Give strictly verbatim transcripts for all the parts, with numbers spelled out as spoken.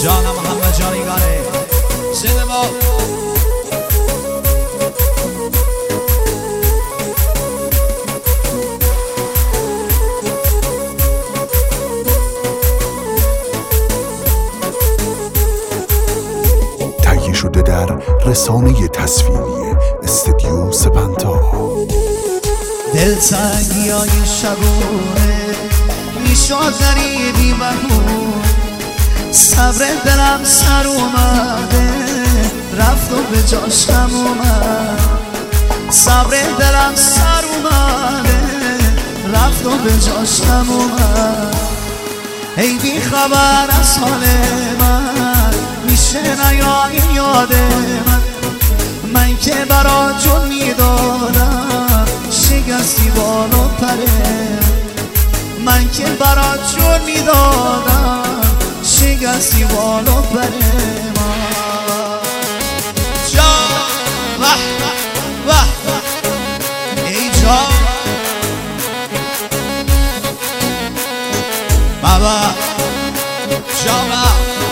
جان محمد جانیگانه زنده ما. تهیه شده در رسانه تصویری استدیو سپنتا. دلتنگی های شبونه میشد غریبی بهون، صبر دلم سر اومده رفت و به جاشم اومد، صبر دلم سر اومده رفت و به جاشم اومد. ای بی خبر از حال من میشه نیایی یاد من، من که برا جون میدادم شکستی بالو پره، من که برا جون میدادم شکستی بالو پره. جان وح وح ای جان بابا جانا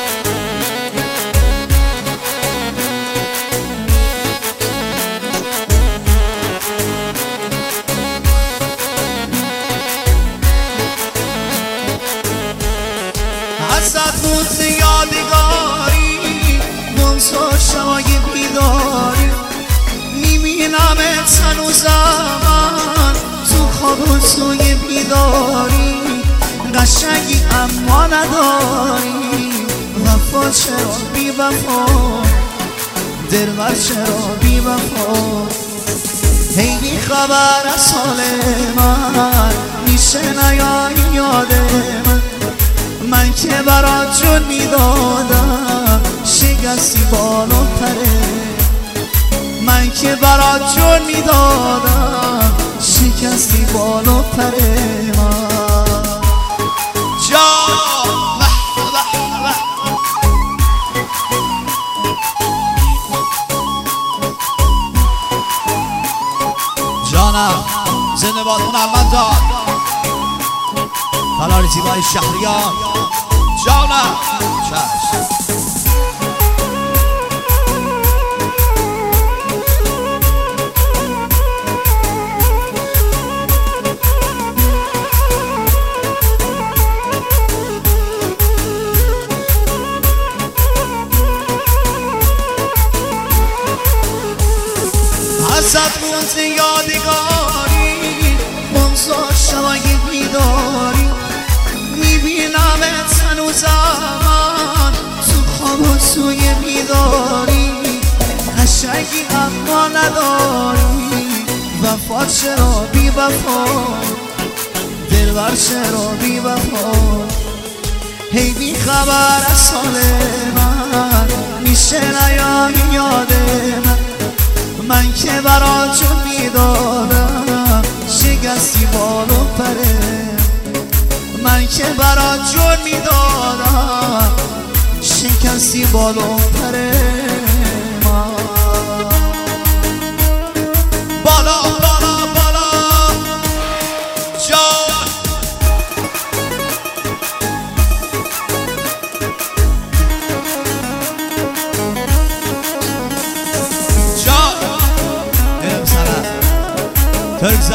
ازت بود یادگاری منصور شای بیداری، میبینمت هنوزم من تو خواب و توی بیداری، قشنگی اما نداری وفا چرا بی وفا، دلبر چرا بی وفا. هی بی خبر از حال من میشه نیایی یاد من، من که برات جون میدادم شکستی بالو پره، من که برات جون میدادم شکستی بالو پره. جان وح وح وح جانم زنده باد هنرمند جان تالار زیبای شهریار جانم. چشم ازت بود یادگاری منصور شای بیداری، میبینمت هنوزم من تو خواب و توی بیداری، قشنگی اما نداری وفا چرا بی وفا، دلبر چرا بی وفا. هی بی خبر از حال من میشه نیایی یاد من، من که برات جون میدادم شکستی بالو پره، من که برات جون میدادم شکستی بالو پره. بالا بالا بالا جان جان برم سرم ترک